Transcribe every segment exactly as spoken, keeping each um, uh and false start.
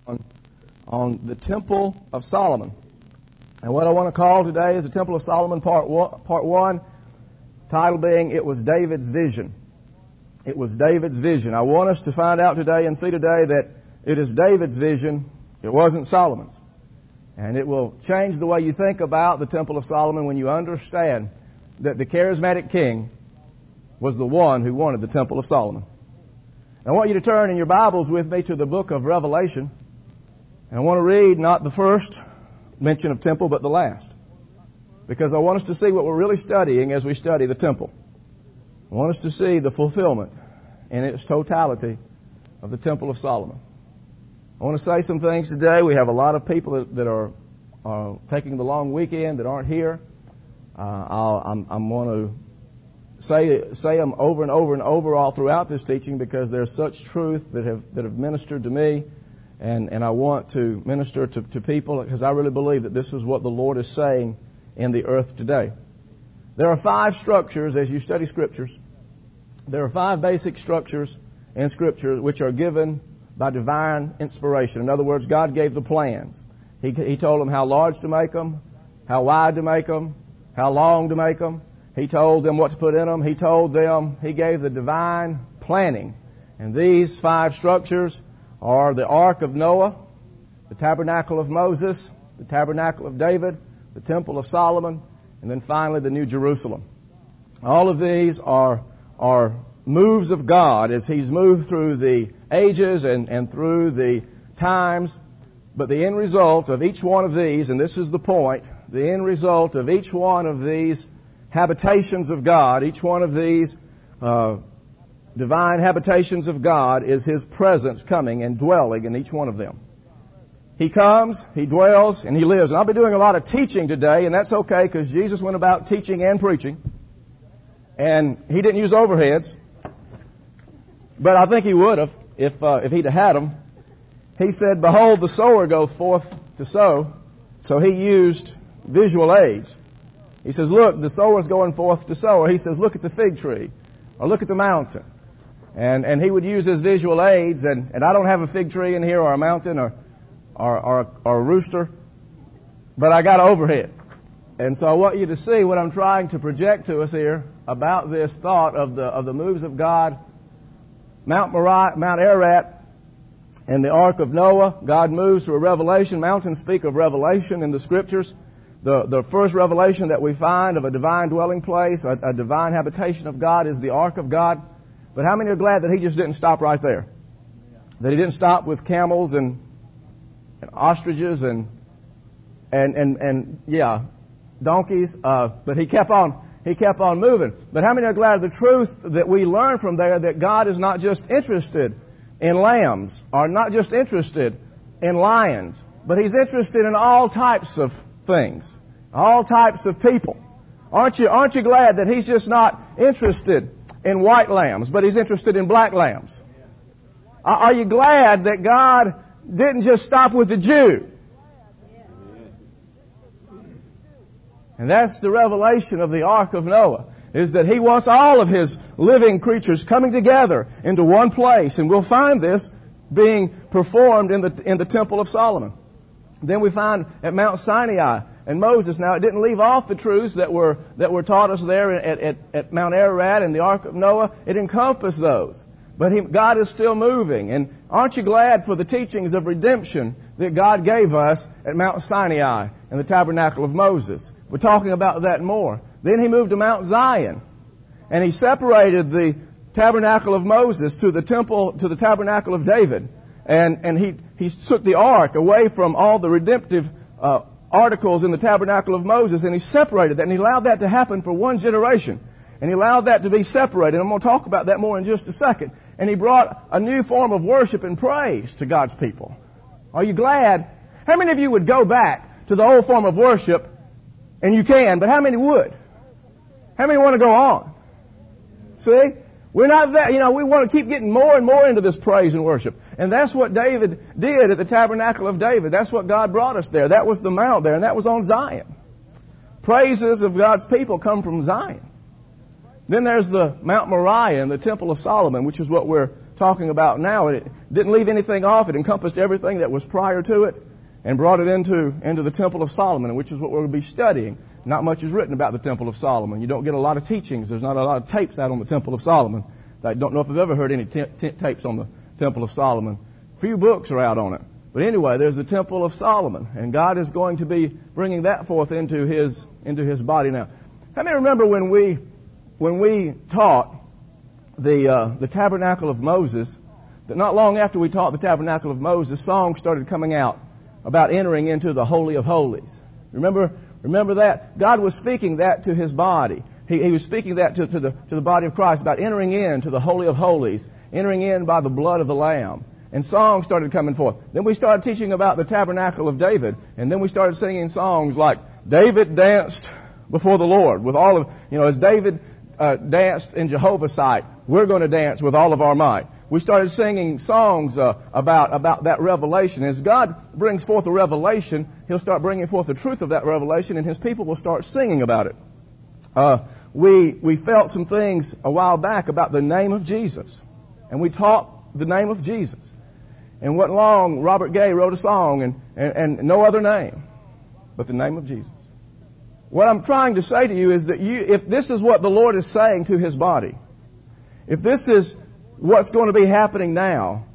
on, on the Temple of Solomon. And what I want to call today is the Temple of Solomon Part one, part one, title being, It Was David's Vision. It was David's vision. I want us to find out today and see today that it is David's vision. It wasn't Solomon's. And it will change the way you think about the Temple of Solomon when you understand that the charismatic king was the one who wanted the Temple of Solomon. I want you to turn in your Bibles with me to the book of Revelation. And I want to read not the first mention of temple, but the last. Because I want us to see what we're really studying as we study the temple. I want us to see the fulfillment in its totality of the Temple of Solomon. I want to say some things today. We have a lot of people that, that are, are taking the long weekend that aren't here. Uh, I'll, I'm, I'm going to say say them over and over and over all throughout this teaching because there's such truth that have that have ministered to me, and, and I want to minister to, to people because I really believe that this is what the Lord is saying in the earth today. There are five structures as you study Scriptures. There are five basic structures in Scripture which are given by divine inspiration. In other words, God gave the plans. He, he told them how large to make them, how wide to make them, how long to make them. He told them what to put in them. He told them, He gave the divine planning. And these five structures are the Ark of Noah, the Tabernacle of Moses, the Tabernacle of David, the Temple of Solomon, and then finally the New Jerusalem. All of these are, are moves of God as He's moved through the ages and, and through the times. But the end result of each one of these, and this is the point, the end result of each one of these habitations of God, each one of these uh, divine habitations of God is His presence coming and dwelling in each one of them. He comes, He dwells, and He lives. And I'll be doing a lot of teaching today, and that's okay because Jesus went about teaching and preaching. And He didn't use overheads, but I think He would have if uh, if He'd have had them. He said, "Behold, the sower goeth forth to sow." So He used visual aids. He says, "Look, the sower's going forth to sow." Or He says, "Look at the fig tree," or "Look at the mountain." And and He would use His visual aids. And, and I don't have a fig tree in here, or a mountain, or or or, or a rooster, but I got an overhead. And so I want you to see what I'm trying to project to us here about this thought of the of the moves of God. Mount Moriah, Mount Ararat, and the Ark of Noah. God moves through a revelation. Mountains speak of revelation in the Scriptures. The the first revelation that we find of a divine dwelling place, a, a divine habitation of God, is the Ark of God. But how many are glad that He just didn't stop right there? That He didn't stop with camels and, and ostriches and and and and yeah. donkeys, uh, but he kept on, he kept on moving. But how many are glad of the truth that we learn from there that God is not just interested in lambs, or not just interested in lions, but He's interested in all types of things, all types of people. Aren't you, aren't you glad that He's just not interested in white lambs, but He's interested in black lambs? Are you glad that God didn't just stop with the Jew? And that's the revelation of the Ark of Noah, is that He wants all of His living creatures coming together into one place. And we'll find this being performed in the in the Temple of Solomon. Then we find at Mount Sinai and Moses. Now, it didn't leave off the truths that were that were taught us there at, at, at Mount Ararat and the Ark of Noah. It encompassed those. But he, God is still moving. And aren't you glad for the teachings of redemption that God gave us at Mount Sinai and the Tabernacle of Moses? We're talking about that more. Then He moved to Mount Zion, and He separated the Tabernacle of Moses to the temple, to the Tabernacle of David, and and He He took the ark away from all the redemptive uh, articles in the Tabernacle of Moses, and He separated that, and He allowed that to happen for one generation, and He allowed that to be separated. I'm going to talk about that more in just a second. And He brought a new form of worship and praise to God's people. Are you glad? How many of you would go back to the old form of worship? And you can, but how many would? How many want to go on? See? We're not that, you know, we want to keep getting more and more into this praise and worship. And that's what David did at the Tabernacle of David. That's what God brought us there. That was the mount there, and that was on Zion. Praises of God's people come from Zion. Then there's the Mount Moriah and the Temple of Solomon, which is what we're talking about now. It didn't leave anything off. It encompassed everything that was prior to it and brought it into, into the Temple of Solomon, which is what we're going to be studying. Not much is written about the Temple of Solomon. You don't get a lot of teachings. There's not a lot of tapes out on the Temple of Solomon. I don't know if I've ever heard any t- t- tapes on the Temple of Solomon. Few books are out on it. But anyway, there's the Temple of Solomon, and God is going to be bringing that forth into His, into His body now. How many remember when we, when we taught the, uh, the Tabernacle of Moses, that not long after we taught the Tabernacle of Moses, songs started coming out about entering into the Holy of Holies. Remember, remember that? God was speaking that to His body. He, he was speaking that to, to the, to the body of Christ about entering into the Holy of Holies, entering in by the blood of the Lamb. And songs started coming forth. Then we started teaching about the Tabernacle of David, and then we started singing songs like David danced before the Lord with all of, you know, as David uh, danced in Jehovah's sight, we're going to dance with all of our might. We started singing songs uh, about about that revelation. As God brings forth a revelation, He'll start bringing forth the truth of that revelation, and His people will start singing about it. Uh, we we felt some things a while back about the name of Jesus, and we taught the name of Jesus. And what long Robert Gay wrote a song, and, and, and no other name but the name of Jesus. What I'm trying to say to you is that you, if this is what the Lord is saying to His body, if this is what's going to be happening now,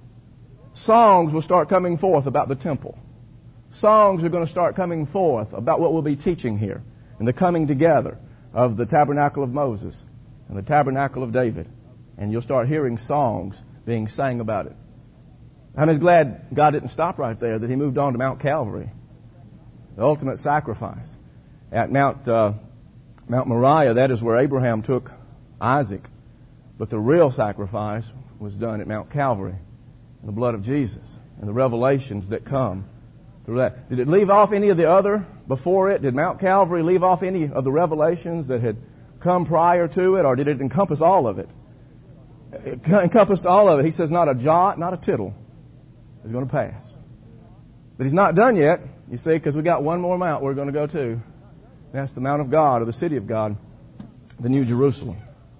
songs will start coming forth about the temple. Songs are going to start coming forth about what we'll be teaching here, and the coming together of the Tabernacle of Moses and the Tabernacle of David. And you'll start hearing songs being sang about it. I'm just glad God didn't stop right there, that He moved on to Mount Calvary, the ultimate sacrifice. At Mount uh, Mount Moriah, that is where Abraham took Isaac. But the real sacrifice was done at Mount Calvary, in the blood of Jesus, and the revelations that come through that. Did it leave off any of the other before it? Did Mount Calvary leave off any of the revelations that had come prior to it, or did it encompass all of it? It encompassed all of it. He says not a jot, not a tittle is going to pass. But He's not done yet, you see, because we got one more mount we're going to go to. That's the Mount of God, or the city of God, the New Jerusalem.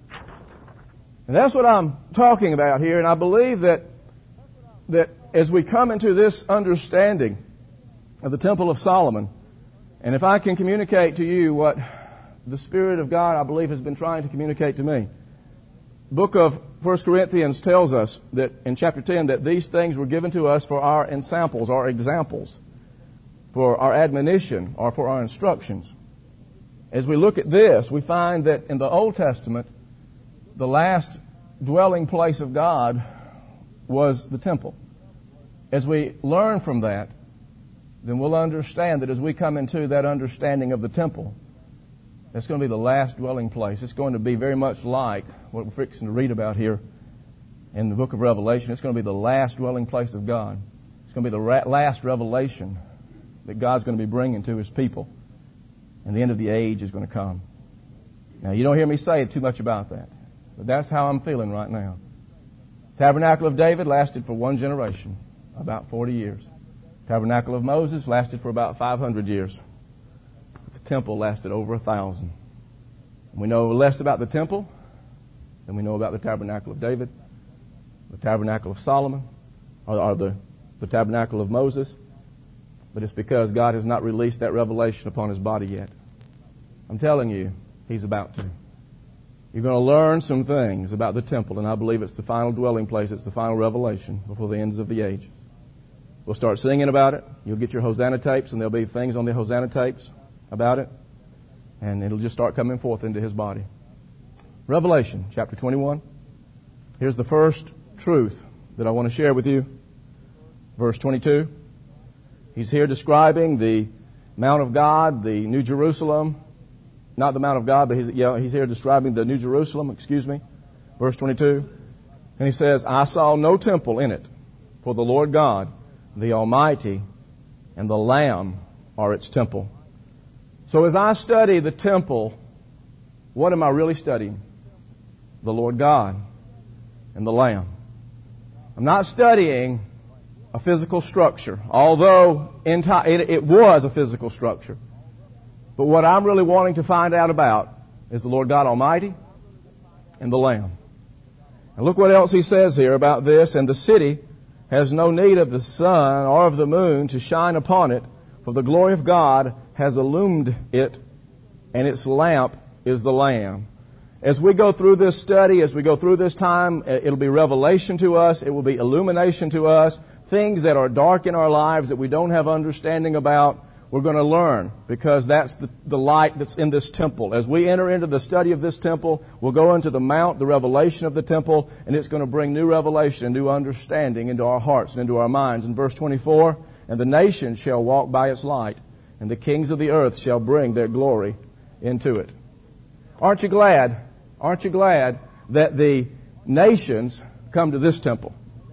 And that's what I'm talking about here, and I believe that that as we come into this understanding of the Temple of Solomon, and if I can communicate to you what the Spirit of God, I believe, has been trying to communicate to me. The book of First Corinthians tells us that in chapter ten that these things were given to us for our ensamples, our examples, for our admonition, or for our instructions. As we look at this, we find that in the Old Testament, the last dwelling place of God was the temple. As we learn from that, then we'll understand that as we come into that understanding of the temple, it's going to be the last dwelling place. It's going to be very much like what we're fixing to read about here in the book of Revelation. It's going to be the last dwelling place of God. It's going to be the ra- last revelation that God's going to be bringing to His people. And the end of the age is going to come. Now, you don't hear me say too much about that, but that's how I'm feeling right now. Tabernacle of David lasted for one generation, about forty years. Tabernacle of Moses lasted for about five hundred years. The temple lasted over a thousand. And we know less about the temple than we know about the Tabernacle of David, the Tabernacle of Solomon, or, or the, the Tabernacle of Moses. But it's because God has not released that revelation upon His body yet. I'm telling you, He's about to. You're going to learn some things about the temple, and I believe it's the final dwelling place, it's the final revelation before the ends of the age. We'll start singing about it. You'll get your Hosanna tapes, and there'll be things on the Hosanna tapes about it. And it'll just start coming forth into His body. Revelation chapter twenty-one. Here's the first truth that I want to share with you. Verse twenty-two. He's here describing the Mount of God, the New Jerusalem. Not the Mount of God, but he's, yeah, he's here describing the New Jerusalem, excuse me. Verse twenty-two. And he says, I saw no temple in it, for the Lord God, the Almighty, and the Lamb are its temple. So as I study the temple, what am I really studying? The Lord God and the Lamb. I'm not studying a physical structure, although it was a physical structure. But what I'm really wanting to find out about is the Lord God Almighty and the Lamb. And look what else he says here about this. And the city has no need of the sun or of the moon to shine upon it, for the glory of God has illumined it, and its lamp is the Lamb. As we go through this study, as we go through this time, it'll be revelation to us, it will be illumination to us, things that are dark in our lives that we don't have understanding about, we're going to learn, because that's the, the light that's in this temple. As we enter into the study of this temple, we'll go into the mount, the revelation of the temple, and it's going to bring new revelation and new understanding into our hearts and into our minds. In verse twenty-four, and the nations shall walk by its light, and the kings of the earth shall bring their glory into it. Aren't you glad? Aren't you glad that the nations come to this temple?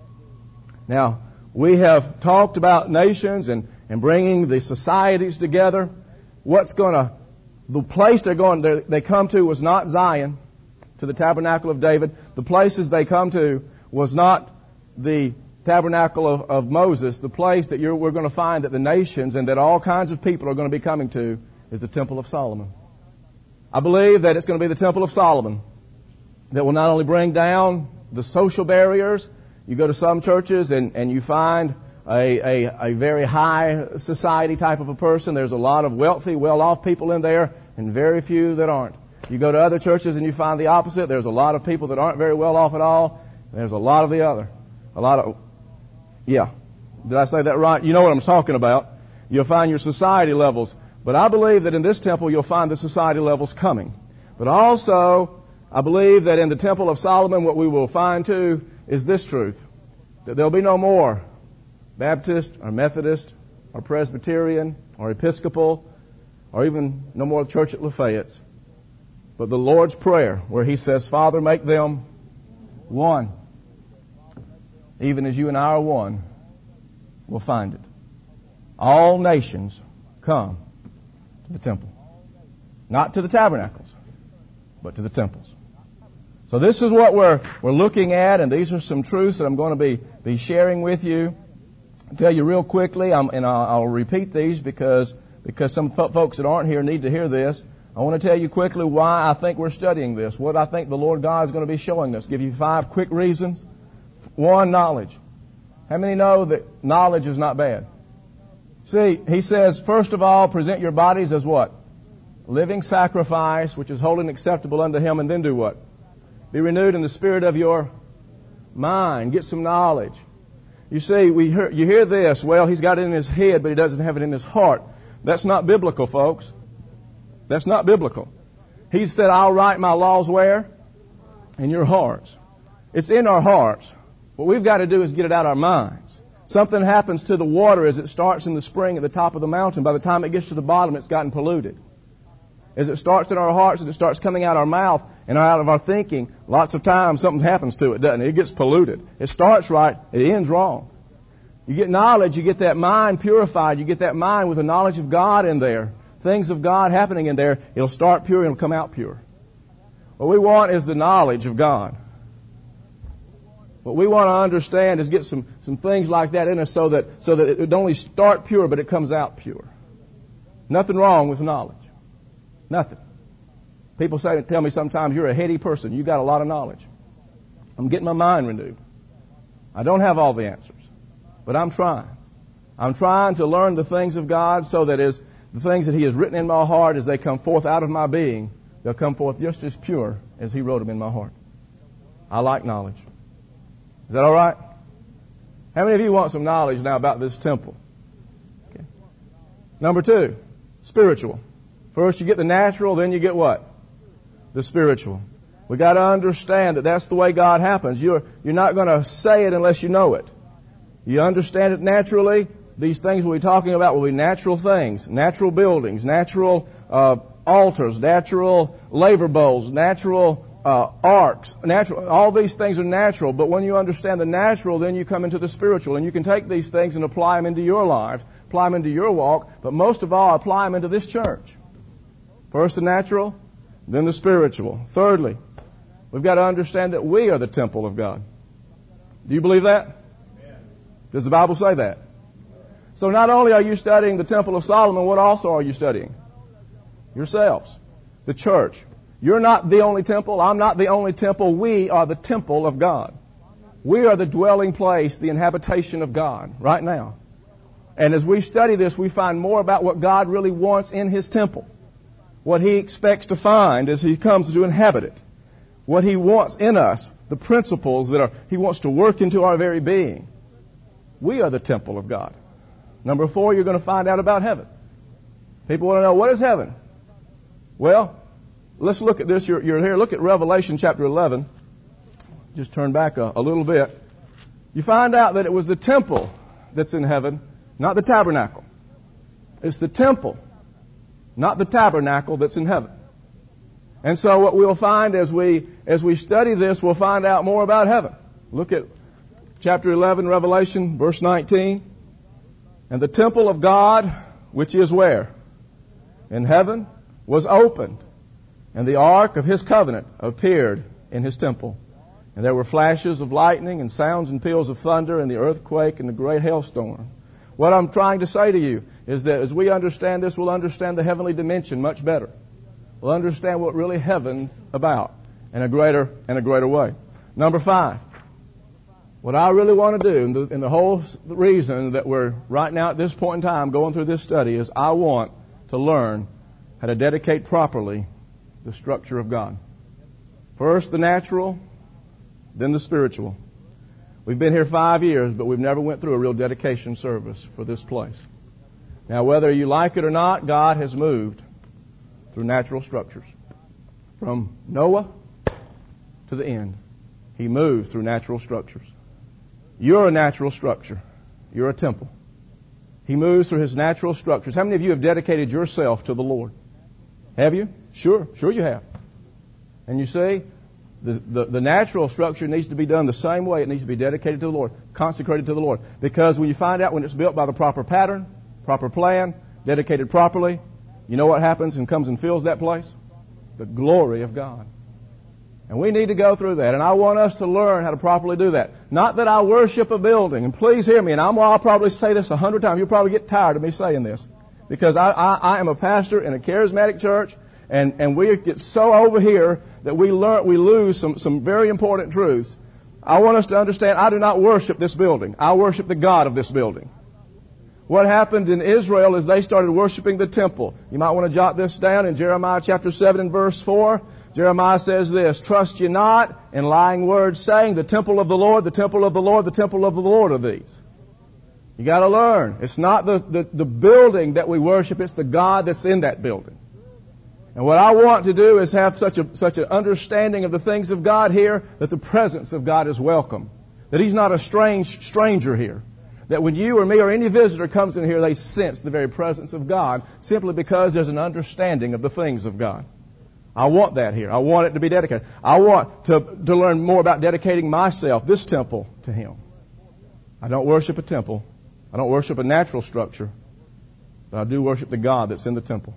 Now, we have talked about nations and, and bringing the societies together. What's going to, the place they're going, they they come to was not Zion, to the tabernacle of David. The places they come to was not the tabernacle of, of Moses. The place that you're, we're going to find that the nations and that all kinds of people are going to be coming to is the Temple of Solomon. I believe that it's going to be the Temple of Solomon that will not only bring down the social barriers. You go to some churches and, and you find a, a, a very high society type of a person. There's a lot of wealthy, well-off people in there and very few that aren't. You go to other churches and you find the opposite. There's a lot of people that aren't very well off at all. There's a lot of the other. A lot of, yeah. Did I say that right? You know what I'm talking about. You'll find your society levels. But I believe that in this temple you'll find the society levels coming. But also, I believe that in the Temple of Solomon what we will find too is this truth, that there'll be no more Baptist or Methodist or Presbyterian or Episcopal or even no more church at Lafayette's, but the Lord's Prayer where He says, Father, make them one. Even as you and I are one, we'll find it. All nations come to the temple. Not to the tabernacles, but to the temples. So this is what we're we're looking at, and these are some truths that I'm going to be, be sharing with you. I'll tell you real quickly, I'm, and I'll, I'll repeat these because because some folks that aren't here need to hear this. I want to tell you quickly why I think we're studying this, what I think the Lord God is going to be showing us. Give you five quick reasons. One, knowledge. How many know that knowledge is not bad? See, He says, first of all, present your bodies as what? Living sacrifice, which is holy and acceptable unto Him, and then do what? Be renewed in the spirit of your mind. Get some knowledge. You see, we hear, you hear this, well, he's got it in his head, but he doesn't have it in his heart. That's not biblical, folks. That's not biblical. He said, I'll write my laws where? In your hearts. It's in our hearts. What we've got to do is get it out of our minds. Something happens to the water as it starts in the spring at the top of the mountain. By the time it gets to the bottom, it's gotten polluted. As it starts in our hearts and it starts coming out our mouth and out of our thinking, lots of times something happens to it, doesn't it? It gets polluted. It starts right, it ends wrong. You get knowledge, you get that mind purified, you get that mind with the knowledge of God in there, things of God happening in there, it'll start pure and it'll come out pure. What we want is the knowledge of God. What we want to understand is get some, some things like that in us so that, so that it would only start pure, but it comes out pure. Nothing wrong with knowledge. Nothing. People say, tell me sometimes, you're a heady person. You got a lot of knowledge. I'm getting my mind renewed. I don't have all the answers, but I'm trying. I'm trying to learn the things of God so that as the things that He has written in my heart, as they come forth out of my being, they'll come forth just as pure as He wrote them in my heart. I like knowledge. Is that all right? How many of you want some knowledge now about this temple? Okay. Number two, spiritual. First you get the natural, then you get what? The spiritual. We got to understand that that's the way God happens. You're, you're not going to say it unless you know it. You understand it naturally. These things we'll be talking about will be natural things. Natural buildings, natural uh, altars, natural labor bowls, natural uh, arks. Natural, all these things are natural. But when you understand the natural, then you come into the spiritual. And you can take these things and apply them into your life, apply them into your walk. But most of all, apply them into this church. First the natural, then the spiritual. Thirdly, we've got to understand that we are the temple of God. Do you believe that? Amen. Does the Bible say that? So not only are you studying the Temple of Solomon, what also are you studying? Yourselves. The church. You're not the only temple. I'm not the only temple. We are the temple of God. We are the dwelling place, the inhabitation of God right now. And as we study this, we find more about what God really wants in His temple. What He expects to find as He comes to inhabit it. What He wants in us, the principles that are, He wants to work into our very being. We are the temple of God. Number four, you're going to find out about heaven. People want to know, what is heaven? Well, let's look at this. You're, you're here. Look at Revelation chapter eleven. Just turn back a, a little bit. You find out that it was the temple that's in heaven, not the tabernacle. It's the temple, not the tabernacle that's in heaven. And so what we'll find as we as we study this, we'll find out more about heaven. Look at chapter eleven, Revelation, verse nineteen. And the temple of God, which is where? In heaven, was opened, and the ark of His covenant appeared in His temple. And there were flashes of lightning and sounds and peals of thunder and the earthquake and the great hailstorm. What I'm trying to say to you is that as we understand this, we'll understand the heavenly dimension much better. We'll understand what really heaven's about in a greater in a greater way. Number five. What I really want to do, and the, and the whole reason that we're right now at this point in time going through this study, is I want to learn how to dedicate properly the structure of God. First the natural, then the spiritual. We've been here five years, but we've never went through a real dedication service for this place. Now, whether you like it or not, God has moved through natural structures. From Noah to the end, He moved through natural structures. You're a natural structure. You're a temple. He moves through His natural structures. How many of you have dedicated yourself to the Lord? Have you? Sure. Sure you have. And you see, the, the, the natural structure needs to be done the same way. It needs to be dedicated to the Lord, consecrated to the Lord. Because when you find out when it's built by the proper pattern, proper plan, dedicated properly, you know what happens and comes and fills that place? The glory of God. And we need to go through that. And I want us to learn how to properly do that. Not that I worship a building. And please hear me. And I'm, I'll probably say this a hundred times. You'll probably get tired of me saying this. Because I, I, I am a pastor in a charismatic church. And, and we get so over here that we learn, we lose some, some very important truths. I want us to understand I do not worship this building. I worship the God of this building. What happened in Israel is they started worshiping the temple. You might want to jot this down in Jeremiah chapter seven and verse four. Jeremiah says this, trust ye not in lying words, saying, the temple of the Lord, the temple of the Lord, the temple of the Lord are these. You got to learn. It's not the, the, the building that we worship, it's the God that's in that building. And what I want to do is have such a such an understanding of the things of God here that the presence of God is welcome. That He's not a strange stranger here. That when you or me or any visitor comes in here, they sense the very presence of God simply because there's an understanding of the things of God. I want that here. I want it to be dedicated. I want to, to learn more about dedicating myself, this temple, to Him. I don't worship a temple. I don't worship a natural structure. But I do worship the God that's in the temple.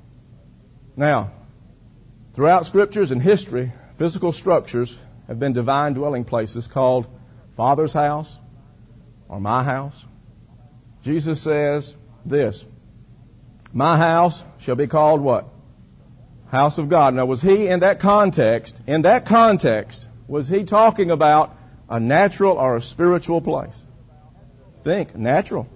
Now, throughout scriptures and history, physical structures have been divine dwelling places called Father's house or my house. Jesus says this, my house shall be called what? House of God. Now, was He in that context, in that context, was He talking about a natural or a spiritual place? Think, natural.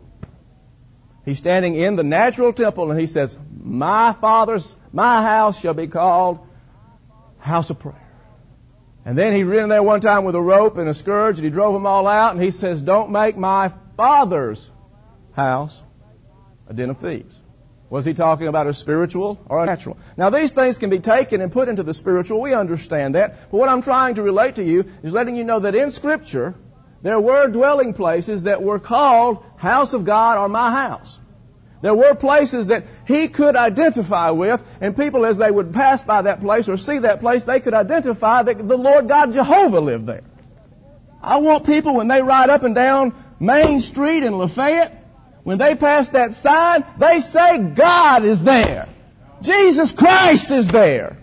He's standing in the natural temple and He says, my Father's, my house shall be called house of prayer. And then He ran there one time with a rope and a scourge and He drove them all out and He says, don't make my Father's house a den of thieves. Was He talking about a spiritual or a natural? Now, these things can be taken and put into the spiritual. We understand that. But what I'm trying to relate to you is letting you know that in Scripture, there were dwelling places that were called house of God or my house. There were places that He could identify with, and people as they would pass by that place or see that place, they could identify that the Lord God Jehovah lived there. I want people when they ride up and down Main Street in Lafayette, when they pass that sign, they say God is there. Jesus Christ is there.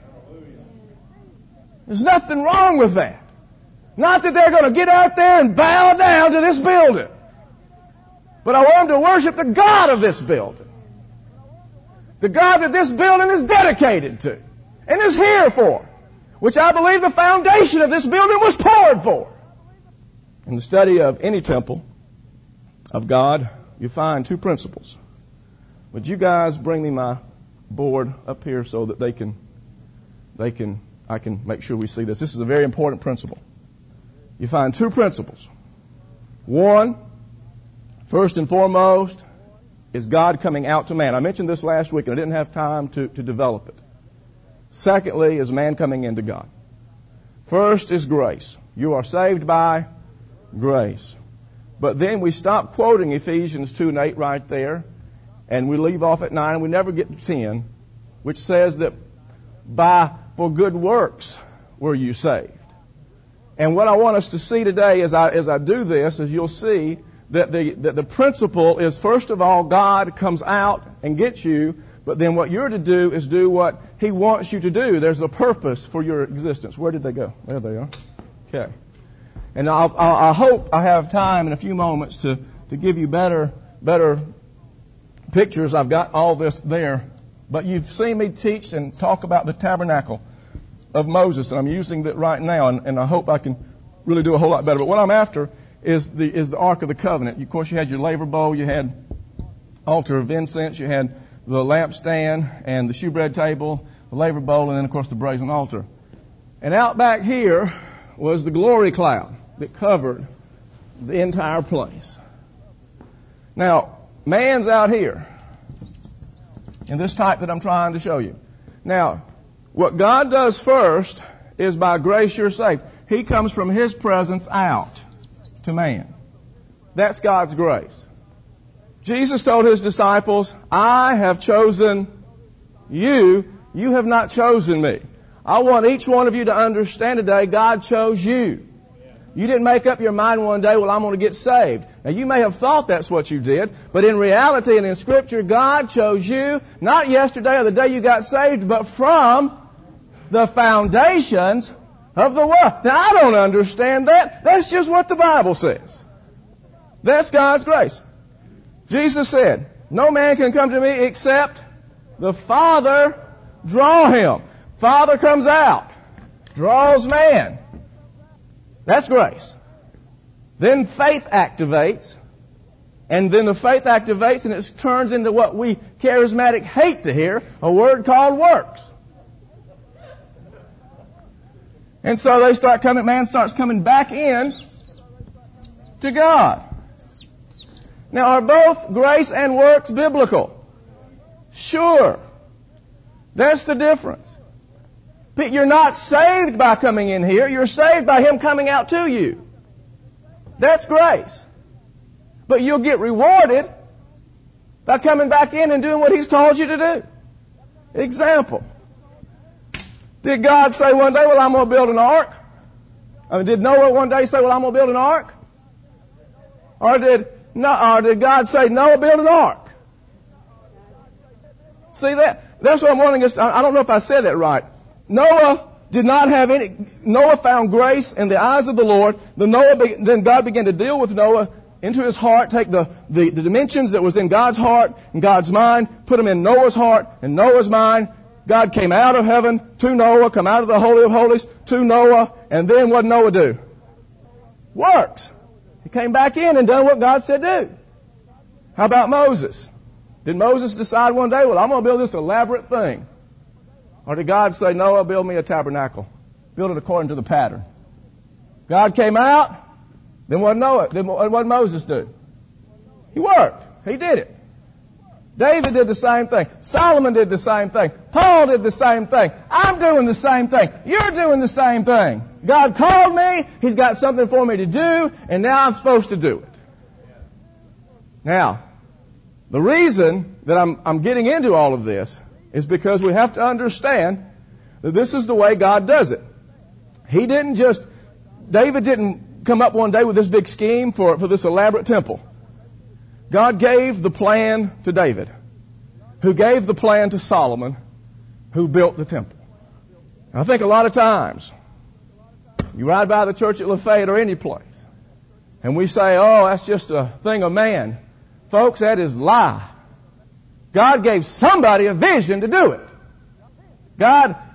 There's nothing wrong with that. Not that they're going to get out there and bow down to this building. But I want them to worship the God of this building. The God that this building is dedicated to and is here for. which I believe the foundation of this building was poured for. In the study of any temple of God, you find two principles. Would you guys bring me my board up here so that they can, they can, I can make sure we see this. This is a very important principle. You find two principles. One, first and foremost, is God coming out to man. I mentioned this last week and I didn't have time to, to develop it. Secondly, is man coming into God. First is grace. You are saved by grace. But then we stop quoting Ephesians two and eight right there, and we leave off at nine, and we never get to ten, which says that by for good works were you saved. And what I want us to see today as I as I do this is you'll see that the that the principle is, first of all, God comes out and gets you, but then what you're to do is do what He wants you to do. There's a purpose for your existence. Where did they go? There they are. Okay. And I'll, I'll, I hope I have time in a few moments to, to give you better better pictures. I've got all this there. But you've seen me teach and talk about the tabernacle of Moses, and I'm using that right now, and, and I hope I can really do a whole lot better. But what I'm after is the is the Ark of the Covenant. Of course, you had your laver bowl, you had altar of incense, you had the lampstand and the shewbread table, the laver bowl, and then, of course, the brazen altar. And out back here was the glory cloud that covered the entire place. Now, man's out here in this type that I'm trying to show you. Now, what God does first is by grace you're saved. He comes from His presence out to man. That's God's grace. Jesus told His disciples, I have chosen you. You have not chosen me. I want each one of you to understand today, God chose you. You didn't make up your mind one day, well, I'm going to get saved. Now, you may have thought that's what you did, but in reality and in Scripture, God chose you, not yesterday or the day you got saved, but from the foundations of the world. Now, I don't understand that. That's just what the Bible says. That's God's grace. Jesus said, no man can come to me except the Father draw him. Father comes out, draws man. That's grace. Then faith activates, and then the faith activates and it turns into what we charismatic hate to hear, a word called works. And so they start coming, man starts coming back in to God. Now, are both grace and works biblical? Sure. That's the difference. You're not saved by coming in here. You're saved by Him coming out to you. That's grace. But you'll get rewarded by coming back in and doing what He's called you to do. Example. Did God say one day, well, I'm going to build an ark? I mean, did Noah one day say, well, I'm going to build an ark? Or did, no, or did God say, Noah, build an ark? See that? That's what I'm wondering. I don't know if I said that right. Noah did not have any, Noah found grace in the eyes of the Lord. Then Noah, then God began to deal with Noah into his heart, take the, the, the dimensions that was in God's heart and God's mind, put them in Noah's heart and Noah's mind. God came out of heaven to Noah, come out of the Holy of Holies to Noah, and then what did Noah do? Works. He came back in and done what God said do. How about Moses? Did Moses decide one day, well, I'm going to build this elaborate thing? Or did God say, Noah, build me a tabernacle? Build it according to the pattern. God came out, then what did Noah, then what did Moses do? He worked. He did it. David did the same thing. Solomon did the same thing. Paul did the same thing. I'm doing the same thing. You're doing the same thing. God called me. He's got something for me to do, and now I'm supposed to do it. Now, the reason that I'm, I'm getting into all of this is because we have to understand that this is the way God does it. He didn't just, David didn't come up one day with this big scheme for, for this elaborate temple. God gave the plan to David, who gave the plan to Solomon, who built the temple. I think a lot of times, you ride by the church at Lafayette or any place, and we say, oh, that's just a thing of man. Folks, that is lie. God gave somebody a vision to do it. God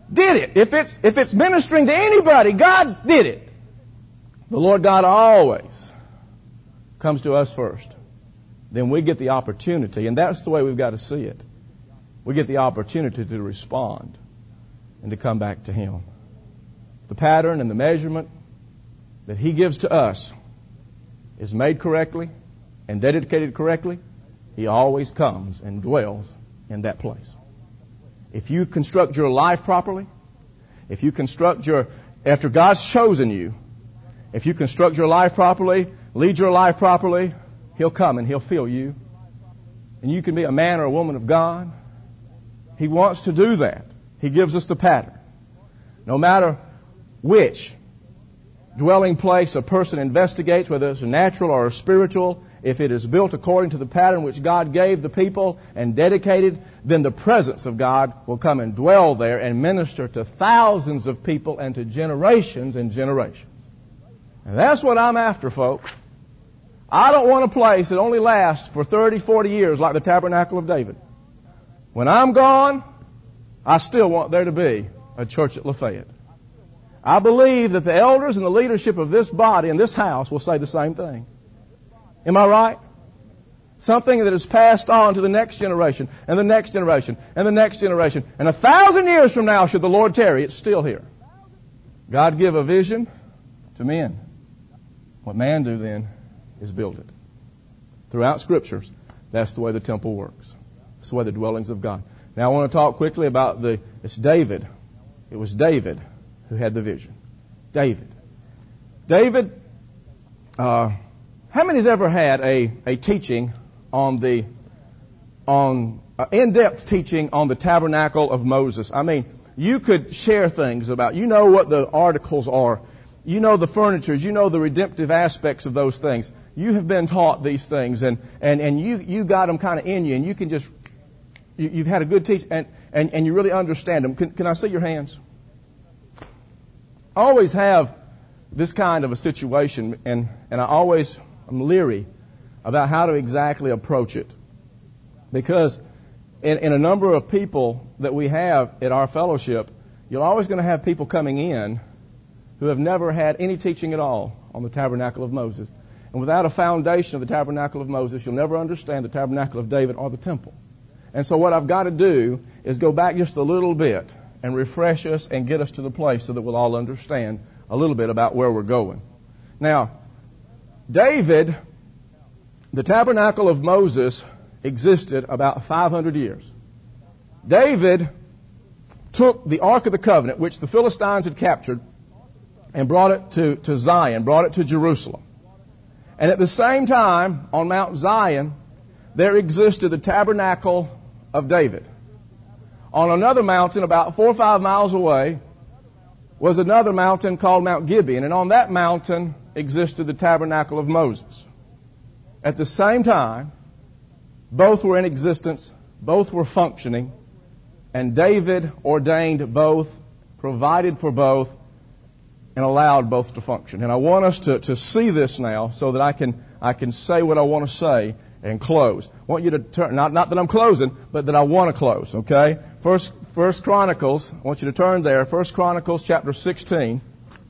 did it. If it's, if it's ministering to anybody, God did it. The Lord God always comes to us first. Then we get the opportunity, and that's the way we've got to see it. We get the opportunity to respond and to come back to Him. The pattern and the measurement that He gives to us is made correctly and dedicated correctly. He always comes and dwells in that place. If you construct your life properly, if you construct your, after God's chosen you, if you construct your life properly, lead your life properly, He'll come and He'll fill you. And you can be a man or a woman of God. He wants to do that. He gives us the pattern. No matter which dwelling place a person investigates, whether it's a natural or a spiritual, if it is built according to the pattern which God gave the people and dedicated, then the presence of God will come and dwell there and minister to thousands of people and to generations and generations. And that's what I'm after, folks. I don't want a place that only lasts for thirty, forty years like the Tabernacle of David. When I'm gone, I still want there to be a church at Lafayette. I believe that the elders and the leadership of this body and this house will say the same thing. Am I right? Something that is passed on to the next generation and the next generation and the next generation. And a thousand years from now, should the Lord tarry, it's still here. God give a vision to men. What man do then is build it. Throughout Scriptures, that's the way the temple works. That's the way the dwellings of God. Now I want to talk quickly about the, it's David. It was David who had the vision. David. David, uh, how many has ever had a, a teaching on the, on, uh, in-depth teaching on the tabernacle of Moses? I mean, you could share things about, you know what the articles are. You know the furnitures. You know the redemptive aspects of those things. You have been taught these things, and, and, and you, you got them kind of in you, and you can just, you, you've had a good teach, and, and, and you really understand them. Can, can I see your hands? I always have this kind of a situation, and, and I always am leery about how to exactly approach it. Because in, in a number of people that we have at our fellowship, you're always going to have people coming in who have never had any teaching at all on the Tabernacle of Moses. And without a foundation of the Tabernacle of Moses, you'll never understand the Tabernacle of David or the temple. And so what I've got to do is go back just a little bit and refresh us and get us to the place so that we'll all understand a little bit about where we're going. Now, David, the Tabernacle of Moses existed about five hundred years. David took the Ark of the Covenant, which the Philistines had captured, and brought it to, to Zion, brought it to Jerusalem. And at the same time, on Mount Zion, there existed the Tabernacle of David. On another mountain, about four or five miles away, was another mountain called Mount Gibeon. And on that mountain existed the Tabernacle of Moses. At the same time, both were in existence, both were functioning, and David ordained both, provided for both, and allowed both to function. And I want us to, to see this now so that I can I can say what I want to say and close. I want you to turn, not, not that I'm closing, but that I want to close, okay? First, First Chronicles, I want you to turn there. First Chronicles chapter sixteen.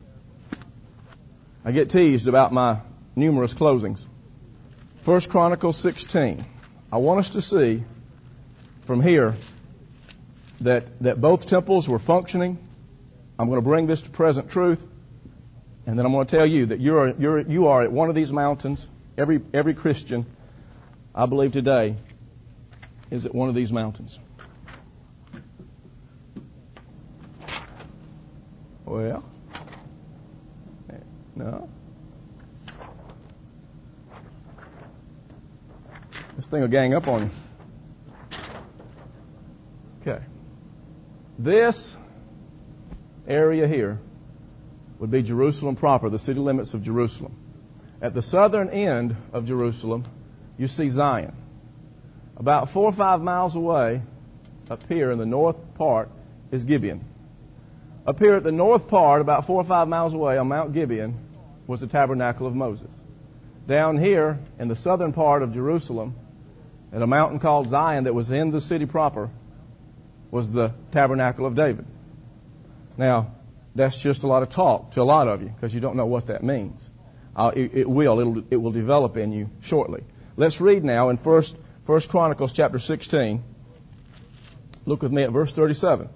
I get teased about my numerous closings. First Chronicles sixteen. I want us to see from here that, that both temples were functioning. I'm going to bring this to present truth. And then I'm going to tell you that you're, you're, you are at one of these mountains. Every, every Christian, I believe today, is at one of these mountains. Well, no. This thing will gang up on you. Okay. This area here would be Jerusalem proper, the city limits of Jerusalem. At the southern end of Jerusalem, you see Zion. About four or five miles away, up here in the north part, is Gibeon. Up here at the north part, about four or five miles away on Mount Gibeon, was the Tabernacle of Moses. Down here in the southern part of Jerusalem, at a mountain called Zion that was in the city proper, was the Tabernacle of David. Now, that's just a lot of talk to a lot of you because you don't know what that means. Uh, it, it will. It'll, it will develop in you shortly. Let's read now in First, First Chronicles chapter sixteen. Look with me at verse thirty-seven.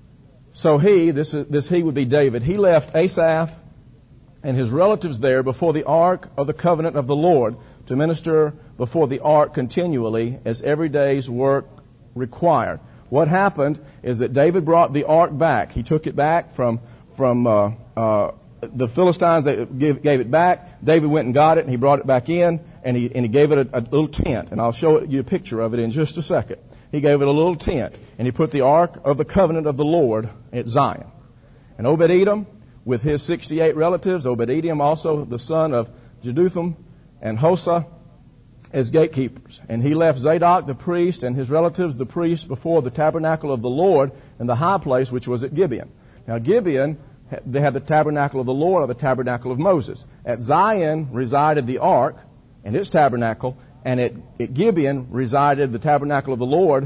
So he, this, is, this he would be David, he left Asaph and his relatives there before the ark of the covenant of the Lord to minister before the ark continually as every day's work required. What happened is that David brought the ark back. He took it back from from uh, uh, the Philistines. They gave, gave it back. David went and got it, and he brought it back in, and he and he gave it a, a little tent. And I'll show you a picture of it in just a second. He gave it a little tent, and he put the ark of the covenant of the Lord at Zion. And Obed-Edom, with his sixty-eight relatives, Obed-Edom also the son of Jeduthun and Hosah, as gatekeepers. And he left Zadok the priest and his relatives the priests before the tabernacle of the Lord in the high place which was at Gibeon. Now Gibeon, they had the tabernacle of the Lord or the tabernacle of Moses. At Zion resided the ark and its tabernacle, and at, at Gibeon resided the tabernacle of the Lord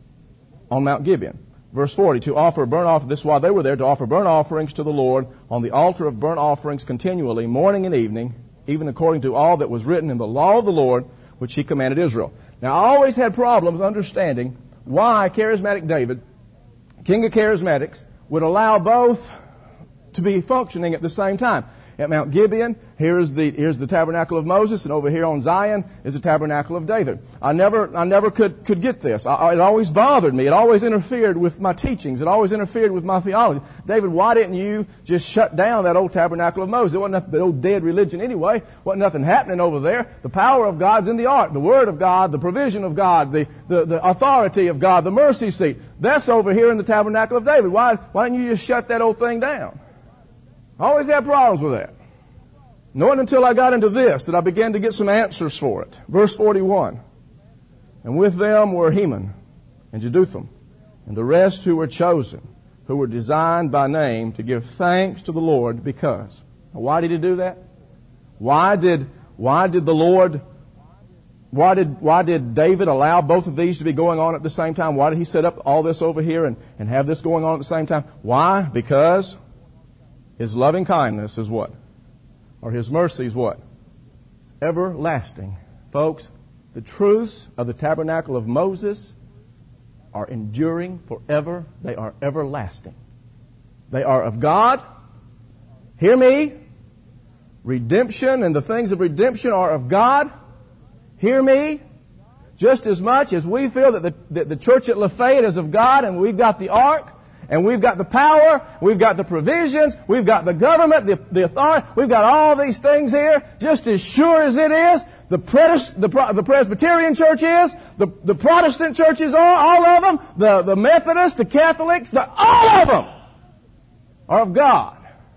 on Mount Gibeon. Verse forty, to offer burnt offering, this is why they were there, to offer burnt offerings to the Lord on the altar of burnt offerings continually, morning and evening, even according to all that was written in the law of the Lord, which he commanded Israel. Now, I always had problems understanding why Charismatic David, king of charismatics, would allow both to be functioning at the same time. At Mount Gibeon, here's the here's the tabernacle of Moses, and over here on Zion is the tabernacle of David. I never I never could could get this. I, it always bothered me. It always interfered with my teachings. It always interfered with my theology. David, why didn't you just shut down that old tabernacle of Moses? It wasn't nothing, the old dead religion anyway. Wasn't nothing happening over there. The power of God's in the ark. The word of God, the provision of God, the the, the authority of God, the mercy seat. That's over here in the tabernacle of David. Why why didn't you just shut that old thing down? I always had problems with that. Not until I got into this that I began to get some answers for it. Verse forty-one. And with them were Heman and Jeduthun and the rest who were chosen, who were designed by name to give thanks to the Lord because. Now, why did he do that? Why did, why did the Lord, why did, why did David allow both of these to be going on at the same time? Why did he set up all this over here and, and have this going on at the same time? Why? Because his loving kindness is what? Or his mercy is what? Everlasting. Folks, the truths of the tabernacle of Moses are enduring forever. They are everlasting. They are of God. Hear me. Redemption and the things of redemption are of God. Hear me. Just as much as we feel that the, that the church at Lafayette is of God and we've got the ark, and we've got the power, we've got the provisions, we've got the government, the, the authority, we've got all these things here, just as sure as it is, the, Pres, the, the Presbyterian church is, the, the Protestant churches are, all of them, the, the Methodists, the Catholics, the, all of them are of God.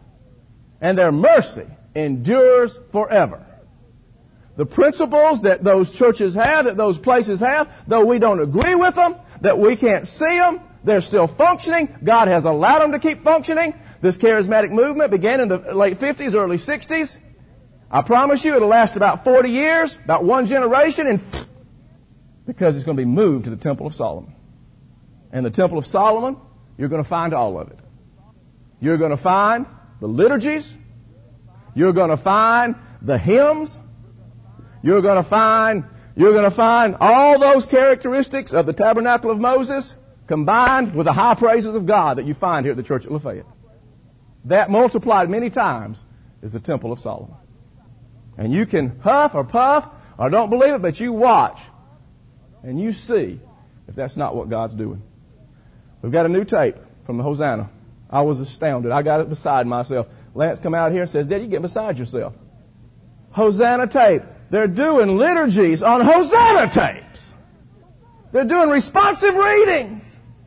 And their mercy endures forever. The principles that those churches have, that those places have, though we don't agree with them, that we can't see them, they're still functioning. God has allowed them to keep functioning. This charismatic movement began in the late fifties, early sixties. I promise you it'll last about forty years, about one generation, and because it's going to be moved to the Temple of Solomon. And the Temple of Solomon, you're going to find all of it. You're going to find the liturgies. You're going to find the hymns. You're going to find, you're going to find all those characteristics of the tabernacle of Moses combined with the high praises of God that you find here at the church at Lafayette. That multiplied many times is the Temple of Solomon. And you can huff or puff or don't believe it, but you watch and you see if that's not what God's doing. We've got a new tape from the Hosanna. I was astounded. I got it beside myself. Lance come out here and says, Dad, you get beside yourself. Hosanna tape. They're doing liturgies on Hosanna tapes. They're doing responsive readings.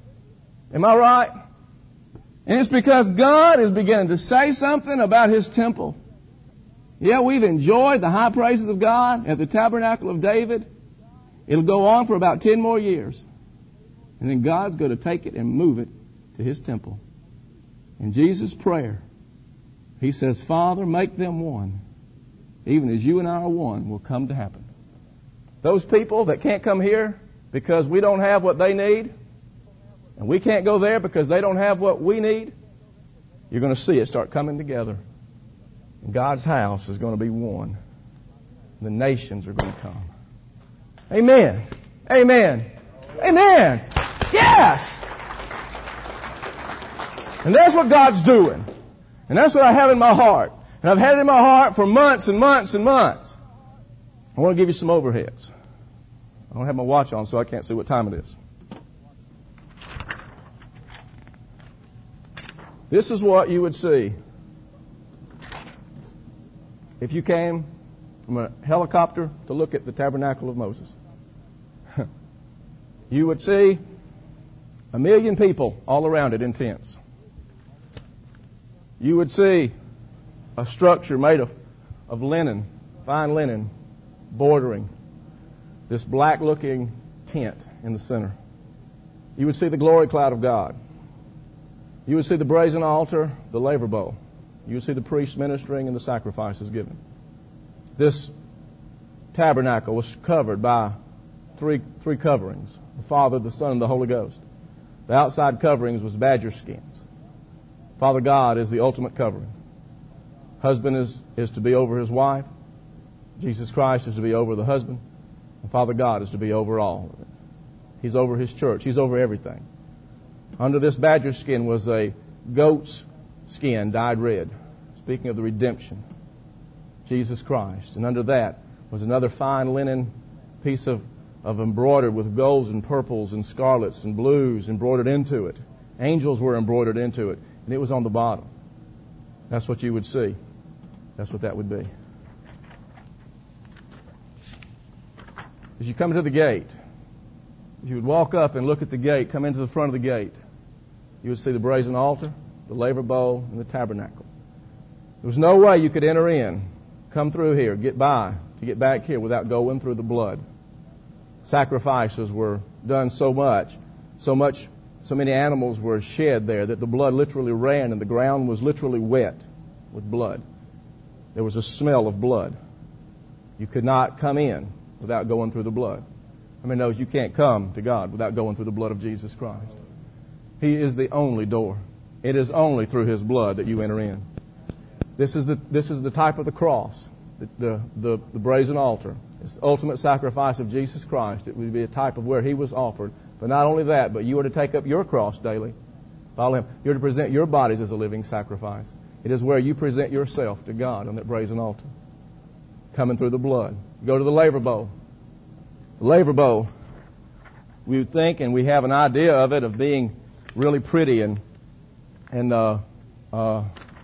Am I right? And it's because God is beginning to say something about His temple. Yeah, we've enjoyed the high praises of God at the tabernacle of David. It'll go on for about ten more years. And then God's going to take it and move it to His temple. In Jesus' prayer, He says, Father, make them one. Even as you and I are one will come to happen. Those people that can't come here because we don't have what they need, and we can't go there because they don't have what we need, You're going to see it start coming together. And God's house is going to be one. The nations are going to come. Amen. Amen. Amen. Yes! And that's what God's doing. And that's what I have in my heart. And I've had it in my heart for months and months and months. I want to give you some overheads. I don't have my watch on, so I can't see what time it is. This is what you would see if you came from a helicopter to look at the tabernacle of Moses. You would see a million people all around it in tents. You would see a structure made of, of linen, fine linen, bordering this black-looking tent in the center. You would see the glory cloud of God. You would see the brazen altar, the laver bowl. You would see the priests ministering and the sacrifices given. This tabernacle was covered by three three coverings: the Father, the Son, and the Holy Ghost. The outside coverings was badger skins. Father God is the ultimate covering. Husband is, is to be over his wife. Jesus Christ is to be over the husband. And Father God is to be over all of it. He's over His church. He's over everything. Under this badger skin was a goat's skin dyed red, speaking of the redemption, Jesus Christ. And under that was another fine linen piece of, of embroidered with golds and purples and scarlets and blues embroidered into it. Angels were embroidered into it, and it was on the bottom. That's what you would see. That's what that would be. As you come to the gate, if you would walk up and look at the gate, come into the front of the gate, you would see the brazen altar, the laver bowl, and the tabernacle. There was no way you could enter in, come through here, get by, to get back here without going through the blood. Sacrifices were done so much, so much, so many animals were shed there that the blood literally ran and the ground was literally wet with blood. There was a smell of blood. You could not come in without going through the blood. I mean, knows you can't come to God without going through the blood of Jesus Christ. He is the only door. It is only through His blood that you enter in. This is the this is the type of the cross, the the, the, the brazen altar. It's the ultimate sacrifice of Jesus Christ. It would be a type of where He was offered. But not only that, but you are to take up your cross daily. Follow Him. You're to present your bodies as a living sacrifice. It is where you present yourself to God on that brazen altar, coming through the blood. Go to the laver bowl. The laver bowl, we would think, and we have an idea of it, of being really pretty and and uh, uh,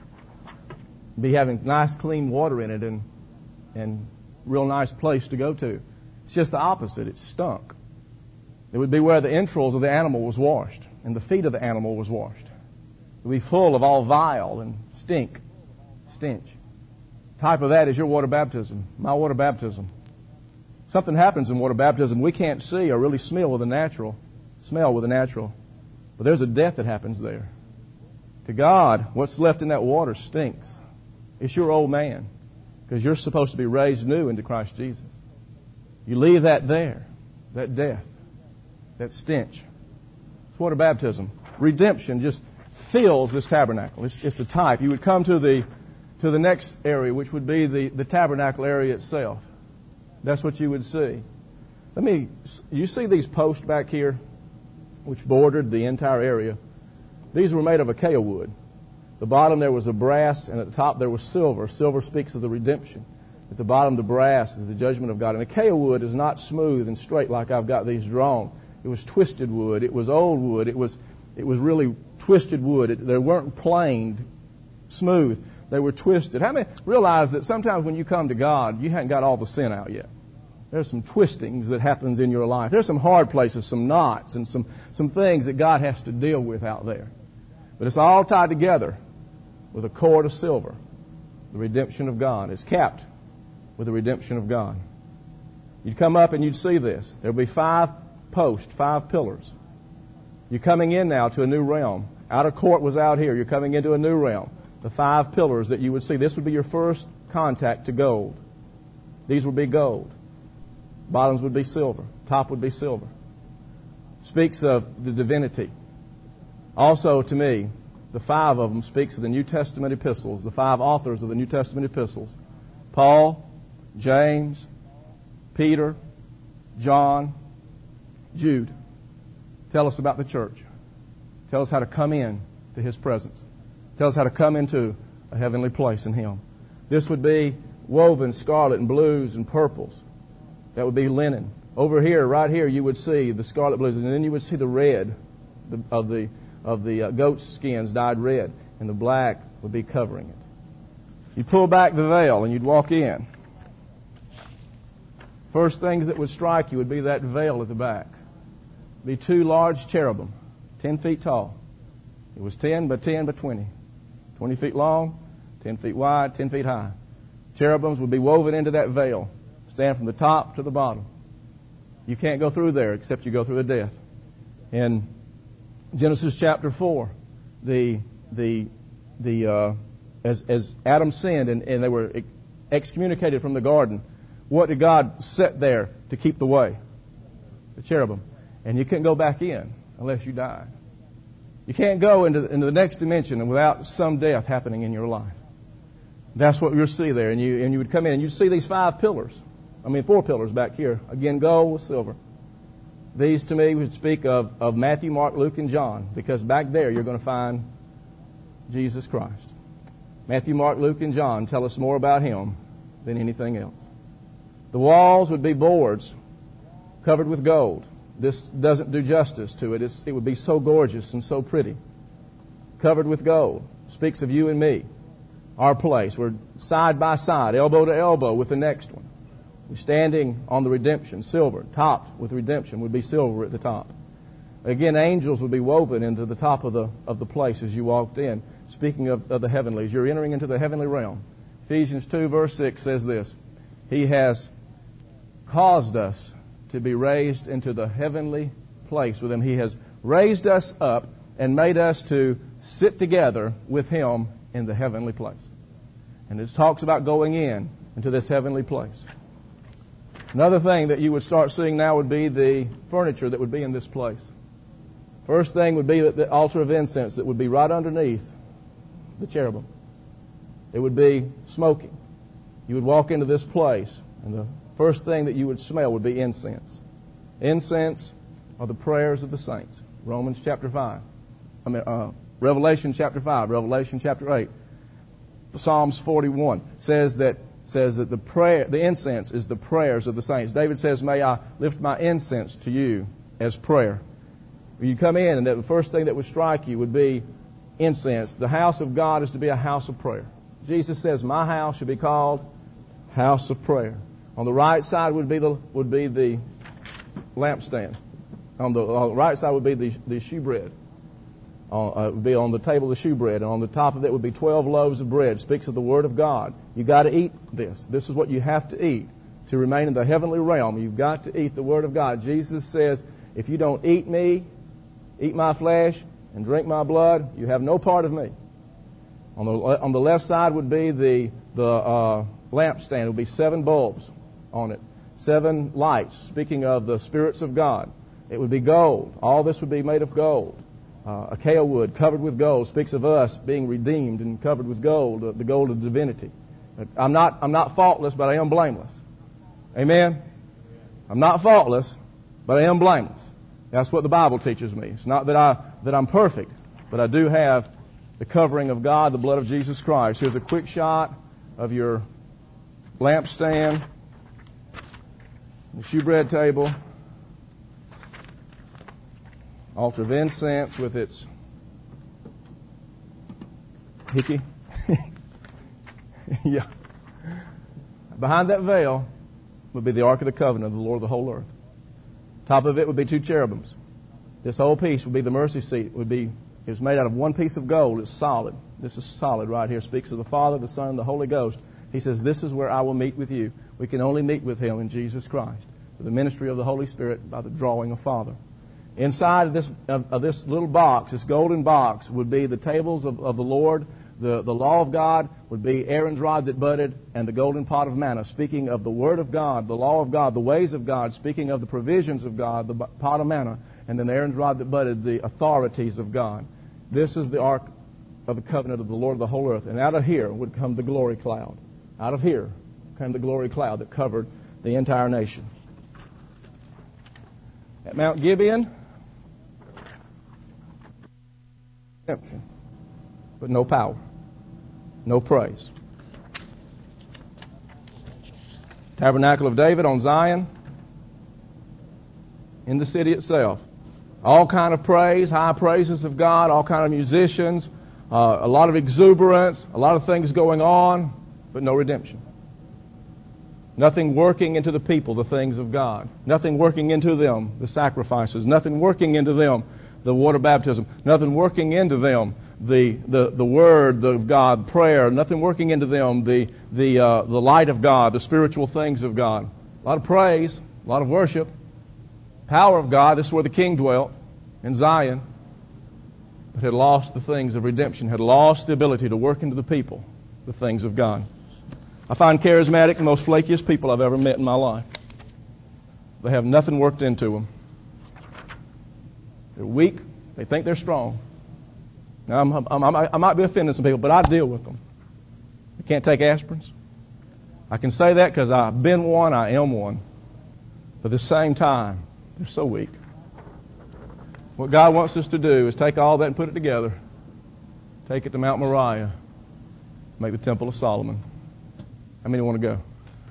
be having nice, clean water in it and and real nice place to go to. It's just the opposite. It stunk. It would be where the entrails of the animal was washed and the feet of the animal was washed. It would be full of all vile and stink, stench. Type of that is your water baptism, my water baptism. Something happens in water baptism we can't see or really smell with a natural, smell with a natural. But there's a death that happens there. To God, what's left in that water stinks. It's your old man, because you're supposed to be raised new into Christ Jesus. You leave that there, that death, that stench. It's water baptism. Redemption just fills this tabernacle. It's, it's the type. You would come to the to the next area, which would be the, the tabernacle area itself. That's what you would see. Let me, you see these posts back here, which bordered the entire area? These were made of acacia wood. The bottom there was a brass, and at the top there was silver. Silver speaks of the redemption. At the bottom, the brass is the judgment of God. And acacia wood is not smooth and straight like I've got these drawn. It was twisted wood. It was old wood. It was it was really twisted wood. It, they weren't planed, smooth. They were twisted. How many realize that sometimes when you come to God, you haven't got all the sin out yet? There's some twistings that happens in your life. There's some hard places, some knots, and some, some things that God has to deal with out there. But it's all tied together with a cord of silver. The redemption of God is capped with the redemption of God. You'd come up and you'd see this. There'll be five posts, five pillars. You're coming in now to a new realm. Outer court was out here. You're coming into a new realm. The five pillars that you would see. This would be your first contact to gold. These would be gold. Bottoms would be silver. Top would be silver. Speaks of the divinity. Also, to me, the five of them speaks of the New Testament epistles, the five authors of the New Testament epistles. Paul, James, Peter, John, Jude. Tell us about the church. Tell us how to come in to His presence. Tell us how to come into a heavenly place in Him. This would be woven scarlet and blues and purples. That would be linen. Over here, right here, you would see the scarlet blues, and then you would see the red of the of the uh, goat's skins dyed red, and the black would be covering it. You pull back the veil, and you'd walk in. First things that would strike you would be that veil at the back. It'd be two large cherubim, ten feet tall. It was ten by ten by twenty. Twenty feet long, ten feet wide, ten feet high. Cherubims would be woven into that veil, stand from the top to the bottom. You can't go through there except you go through a death. In Genesis chapter four, the the the uh, as as Adam sinned and, and they were excommunicated from the garden, what did God set there to keep the way? The cherubim. And you couldn't go back in unless you died. You can't go into into the next dimension without some death happening in your life. That's what you'll see there. And you and you would come in and you'd see these five pillars. I mean, four pillars back here. Again, gold with silver. These to me would speak of, of Matthew, Mark, Luke, and John, because back there you're going to find Jesus Christ. Matthew, Mark, Luke, and John tell us more about Him than anything else. The walls would be boards covered with gold. This doesn't do justice to it. It's, it would be so gorgeous and so pretty. Covered with gold. Speaks of you and me. Our place. We're side by side, elbow to elbow with the next one. We're standing on the redemption, silver. Topped with redemption would be silver at the top. Again, angels would be woven into the top of the of the place as you walked in. Speaking of, of the heavenlies, you're entering into the heavenly realm. Ephesians two verse six says this: He has caused us to be raised into the heavenly place with Him. He has raised us up and made us to sit together with Him in the heavenly place. And it talks about going in into this heavenly place. Another thing that you would start seeing now would be the furniture that would be in this place. First thing would be the altar of incense that would be right underneath the cherubim. It would be smoking. You would walk into this place, and the first thing that you would smell would be incense. Incense are the prayers of the saints. Romans chapter five. I mean, uh, Revelation chapter five, Revelation chapter eight. Psalms forty-one says that says that the prayer, the incense is the prayers of the saints. David says, "May I lift my incense to you as prayer." When you come in, and the first thing that would strike you would be incense. The house of God is to be a house of prayer. Jesus says, "My house should be called house of prayer." On the right side would be the would be the lampstand. On the, on the right side would be the the shewbread. Uh, uh, would be on the table the shewbread, and on the top of it would be twelve loaves of bread. Speaks of the Word of God. You got to eat this. This is what you have to eat to remain in the heavenly realm. You've got to eat the Word of God. Jesus says, "If you don't eat me, eat my flesh, and drink my blood, you have no part of me." On the on the left side would be the the uh, lampstand. It would be seven bulbs on it, seven lights. Speaking of the spirits of God, it would be gold. All this would be made of gold. Uh, acacia wood covered with gold speaks of us being redeemed and covered with gold, uh, the gold of divinity. I'm not I'm not faultless, but I am blameless. Amen. I'm not faultless, but I am blameless. That's what the Bible teaches me. It's not that I that I'm perfect, but I do have the covering of God, the blood of Jesus Christ. Here's a quick shot of your lampstand, the shewbread table, altar of incense with its hickey. Yeah. Behind that veil would be the Ark of the Covenant of the Lord of the whole earth. Top of it would be two cherubims. This whole piece would be the mercy seat. It would be it was made out of one piece of gold. It's solid. This is solid right here. It speaks of the Father, the Son, and the Holy Ghost. He says, "This is where I will meet with you." We can only meet with Him in Jesus Christ, through the ministry of the Holy Spirit, by the drawing of Father. Inside of this of, of this little box, this golden box, would be the tables of, of the Lord. The, the law of God would be Aaron's rod that budded, and the golden pot of manna, speaking of the Word of God, the law of God, the ways of God, speaking of the provisions of God, the pot of manna, and then Aaron's rod that budded, the authorities of God. This is the Ark of the covenant of the Lord of the whole earth. And out of here would come the glory cloud. Out of here came the glory cloud that covered the entire nation. At Mount Gibeon, but no power, no praise. Tabernacle of David on Zion, in the city itself. All kind of praise, high praises of God, all kind of musicians, uh, a lot of exuberance, a lot of things going on, but no redemption. Nothing working into the people the things of God. Nothing working into them the sacrifices. Nothing working into them the water baptism. Nothing working into them the the, the word of God, prayer. Nothing working into them the the uh, the light of God, the spiritual things of God. A lot of praise, a lot of worship, power of God. This is where the King dwelt in Zion, but had lost the things of redemption. Had lost the ability to work into the people the things of God. I find charismatic the most flakiest people I've ever met in my life. They have nothing worked into them. They're weak. They think they're strong. Now, I'm, I'm, I'm, I might be offending some people, but I deal with them. I can't take aspirins. I can say that because I've been one, I am one. But at the same time, they're so weak. What God wants us to do is take all that and put it together. Take it to Mount Moriah. Make the Temple of Solomon. How many want to go?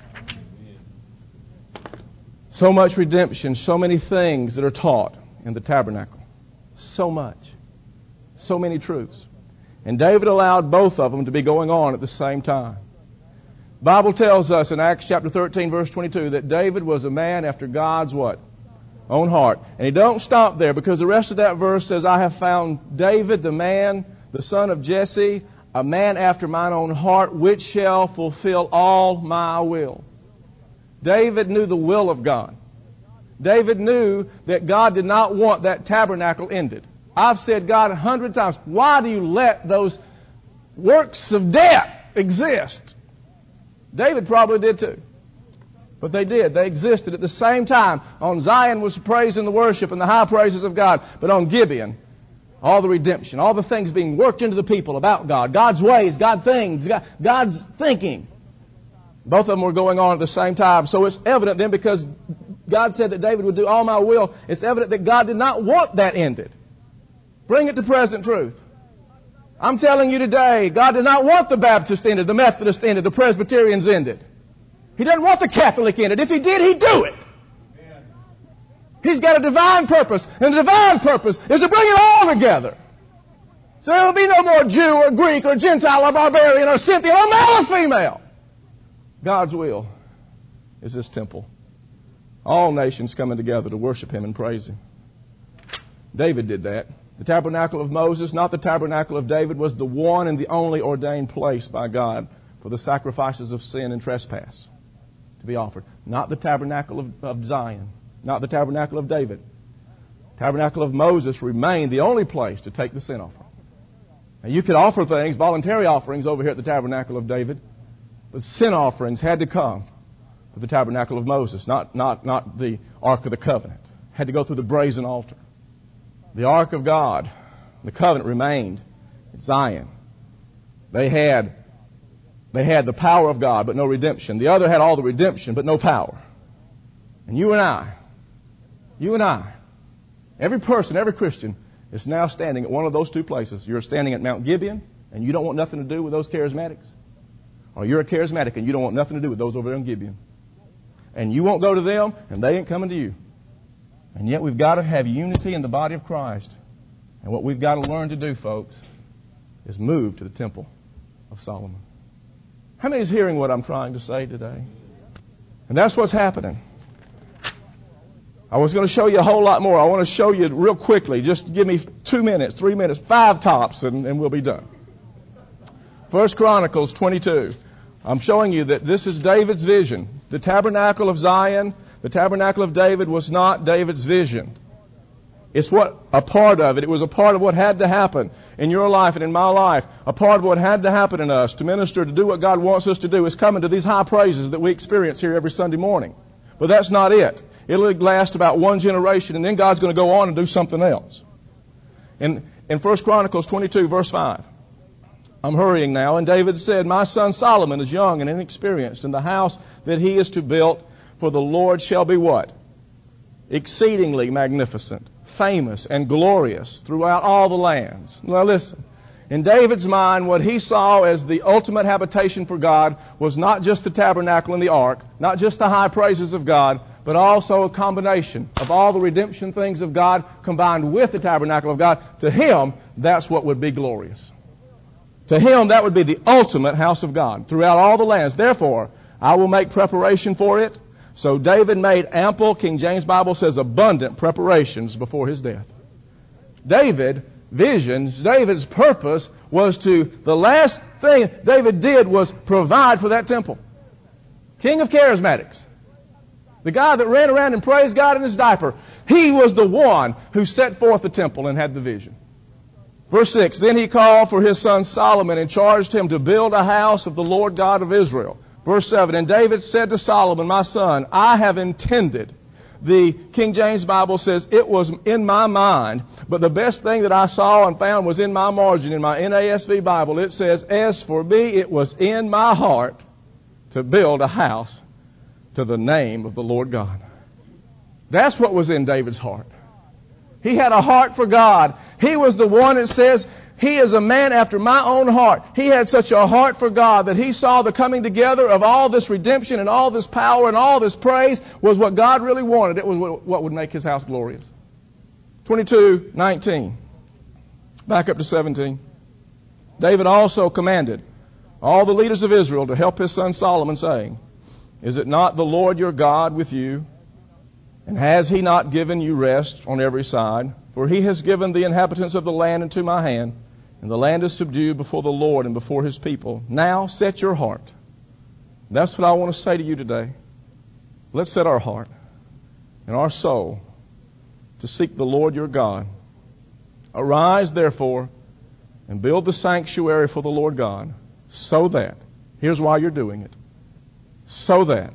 So much redemption, so many things that are taught in the tabernacle. So much. So many truths. And David allowed both of them to be going on at the same time. The Bible tells us in Acts chapter thirteen, verse twenty-two, that David was a man after God's what? Own heart. And he don't stop there, because the rest of that verse says, I have found David, the man, the son of Jesse, a man after mine own heart, which shall fulfill all my will. David knew the will of God. David knew that God did not want that tabernacle ended. I've said, God, a hundred times, why do you let those works of death exist? David probably did too. But they did. They existed at the same time. On Zion was praise and the worship and the high praises of God. But on Gibeon, all the redemption, all the things being worked into the people about God, God's ways, God's things, God's thinking. Both of them were going on at the same time. So it's evident then, because God said that David would do all my will, it's evident that God did not want that ended. Bring it to present truth. I'm telling you today, God did not want the Baptist ended, the Methodist ended, the Presbyterians ended. He doesn't want the Catholic ended. If He did, He'd do it. He's got a divine purpose, and the divine purpose is to bring it all together. So there will be no more Jew or Greek or Gentile or barbarian or Scythian or male or female. God's will is this temple. All nations coming together to worship Him and praise Him. David did that. The tabernacle of Moses, not the tabernacle of David, was the one and the only ordained place by God for the sacrifices of sin and trespass to be offered. Not the tabernacle of, of Zion. Not the tabernacle of David. Tabernacle of Moses remained the only place to take the sin offering. Now, you could offer things, voluntary offerings over here at the tabernacle of David, but sin offerings had to come to the tabernacle of Moses, not, not, not the Ark of the Covenant. Had to go through the brazen altar. The Ark of God, the covenant, remained at Zion. They had, they had the power of God, but no redemption. The other had all the redemption, but no power. And you and I, you and I, every person, every Christian is now standing at one of those two places. You're standing at Mount Gibeon, and you don't want nothing to do with those charismatics. Or you're a charismatic, and you don't want nothing to do with those over there in Gibeon. And you won't go to them, and they ain't coming to you. And yet we've got to have unity in the body of Christ. And what we've got to learn to do, folks, is move to the Temple of Solomon. How many is hearing what I'm trying to say today? And that's what's happening. I was going to show you a whole lot more. I want to show you real quickly. Just give me two minutes, three minutes, five tops, and, and we'll be done. First Chronicles twenty-two. I'm showing you that this is David's vision. The tabernacle of Zion, the tabernacle of David, was not David's vision. It's what a part of it. It was a part of what had to happen in your life and in my life. A part of what had to happen in us to minister, to do what God wants us to do, is coming to these high praises that we experience here every Sunday morning. But that's not it. It'll last about one generation, and then God's going to go on and do something else. In in First Chronicles twenty-two, verse five, I'm hurrying now. And David said, my son Solomon is young and inexperienced, and the house that he is to build for the Lord shall be what? Exceedingly magnificent, famous, and glorious throughout all the lands. Now listen. In David's mind, what he saw as the ultimate habitation for God was not just the tabernacle and the ark, not just the high praises of God, but also a combination of all the redemption things of God combined with the tabernacle of God. To him, that's what would be glorious. To him, that would be the ultimate house of God throughout all the lands. Therefore, I will make preparation for it. So David made ample, King James Bible says, abundant preparations before his death. David visions, David's purpose was to, the last thing David did was provide for that temple. King of charismatics. The guy that ran around and praised God in his diaper. He was the one who set forth the temple and had the vision. Verse six, then he called for his son Solomon and charged him to build a house of the Lord God of Israel. Verse seven, and David said to Solomon, my son, I have intended. The King James Bible says, it was in my mind, but the best thing that I saw and found was in my margin in my N A S V Bible. It says, as for me, it was in my heart to build a house to the name of the Lord God. That's what was in David's heart. He had a heart for God. He was the one that says, he is a man after my own heart. He had such a heart for God that he saw the coming together of all this redemption and all this power and all this praise was what God really wanted. It was what would make his house glorious. twenty-two nineteen. Back up to seventeen. David also commanded all the leaders of Israel to help his son Solomon, saying, is it not the Lord your God with you? And has he not given you rest on every side? For he has given the inhabitants of the land into my hand, and the land is subdued before the Lord and before his people. Now set your heart. That's what I want to say to you today. Let's set our heart and our soul to seek the Lord your God. Arise, therefore, and build the sanctuary for the Lord God, so that, here's why you're doing it, so that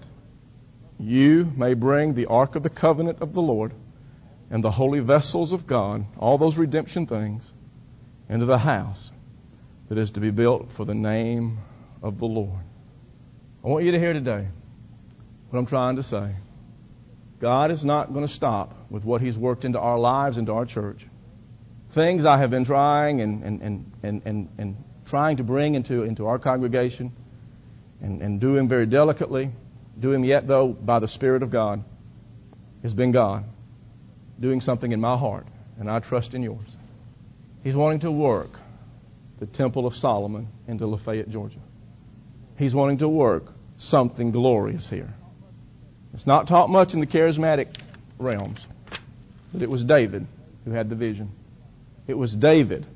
you may bring the ark of the covenant of the Lord and the holy vessels of God, all those redemption things, into the house that is to be built for the name of the Lord. I want you to hear today what I'm trying to say. God is not going to stop with what he's worked into our lives, into our church. Things I have been trying and, and, and, and, and, and trying to bring into, into our congregation and, and doing very delicately, doing yet though by the Spirit of God, has been God doing something in my heart, and I trust in yours. He's wanting to work the Temple of Solomon into Lafayette, Georgia. He's wanting to work something glorious here. It's not taught much in the charismatic realms, but it was David who had the vision. It was David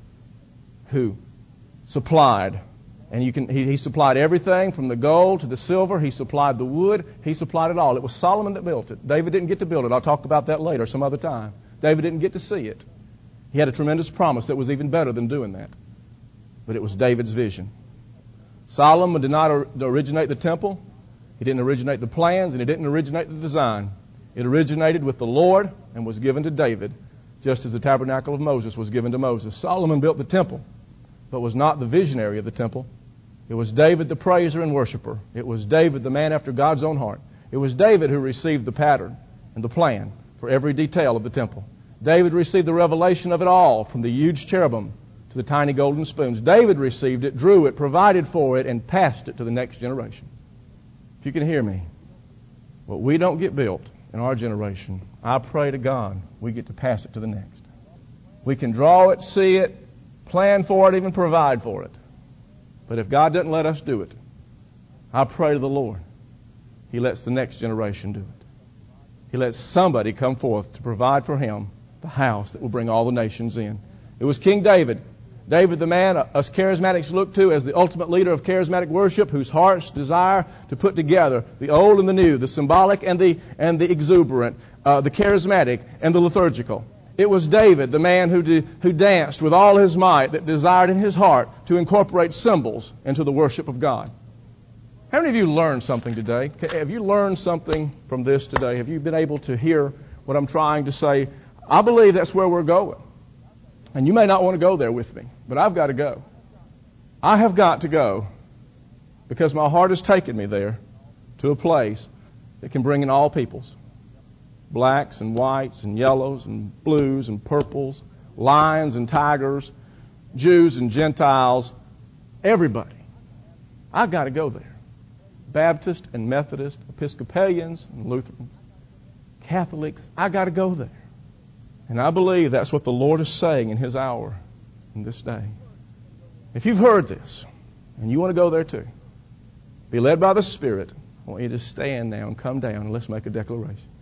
who supplied, and you can he, he supplied everything from the gold to the silver. He supplied the wood. He supplied it all. It was Solomon that built it. David didn't get to build it. I'll talk about that later, some other time. David didn't get to see it. He had a tremendous promise that was even better than doing that. But it was David's vision. Solomon did not originate the temple. He didn't originate the plans, and he didn't originate the design. It originated with the Lord and was given to David, just as the tabernacle of Moses was given to Moses. Solomon built the temple, but was not the visionary of the temple. It was David the praiser and worshiper. It was David the man after God's own heart. It was David who received the pattern and the plan for every detail of the temple. David received the revelation of it all, from the huge cherubim to the tiny golden spoons. David received it, drew it, provided for it, and passed it to the next generation. If you can hear me, what we don't get built in our generation, I pray to God we get to pass it to the next. We can draw it, see it, plan for it, even provide for it. But if God doesn't let us do it, I pray to the Lord He lets the next generation do it. He lets somebody come forth to provide for Him the house that will bring all the nations in. It was King David. David, the man us charismatics look to as the ultimate leader of charismatic worship, whose hearts desire to put together the old and the new, the symbolic and the and the exuberant, uh, the charismatic and the liturgical. It was David, the man who de, who danced with all his might, that desired in his heart to incorporate symbols into the worship of God. How many of you learned something today? Have you learned something from this today? Have you been able to hear what I'm trying to say? I believe that's where we're going. And you may not want to go there with me, but I've got to go. I have got to go because my heart has taken me there to a place that can bring in all peoples. Blacks and whites and yellows and blues and purples, lions and tigers, Jews and Gentiles, everybody. I've got to go there. Baptist and Methodist, Episcopalians and Lutherans, Catholics, I've got to go there. And I believe that's what the Lord is saying in His hour in this day. If you've heard this and you want to go there too, be led by the Spirit, I want you to stand now and come down and let's make a declaration.